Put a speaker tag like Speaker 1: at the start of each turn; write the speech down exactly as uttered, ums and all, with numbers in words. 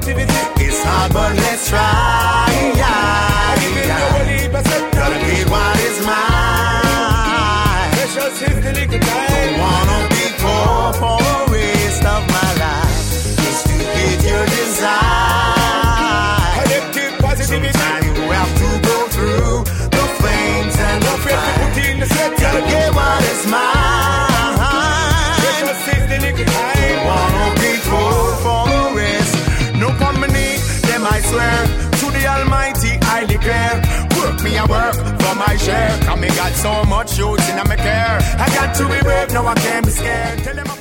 Speaker 1: positivity.
Speaker 2: It's hard, but let's try. Gotta get what is mine.
Speaker 1: Precious is the little time.
Speaker 2: Don't wanna be poor for the rest of my life. Just to get your desire.
Speaker 1: Collective positivity.
Speaker 2: Sometimes you have to go through the flames and the fire. Gotta get what is mine.
Speaker 1: Precious is the little time.
Speaker 2: Don't wanna be poor for the rest. No company, them I swear. To the Almighty I declare. Work me a work for my share. Cause me got so much youth in my care. I got to be brave, now I can't be scared. Tell them